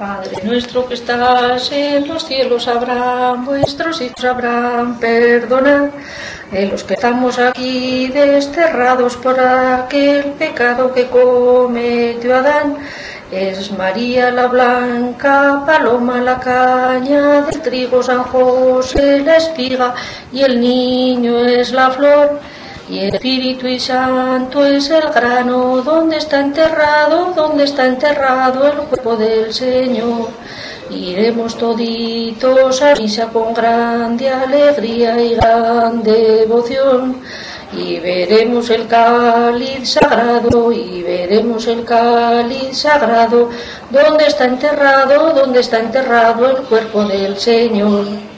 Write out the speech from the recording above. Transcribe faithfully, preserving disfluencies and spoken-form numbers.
Padre nuestro que estás en los cielos, Abraham, vuestros hijos Abraham, perdonad de los que estamos aquí desterrados por aquel pecado que cometió Adán. Es María la blanca, Paloma la caña del trigo, San José la espiga y el niño es la flor. Y el Espíritu y Santo es el grano donde está enterrado, donde está enterrado el cuerpo del Señor. Iremos toditos a misa con grande alegría y gran devoción. Y veremos el cáliz sagrado, y veremos el cáliz sagrado, donde está enterrado, donde está enterrado el cuerpo del Señor.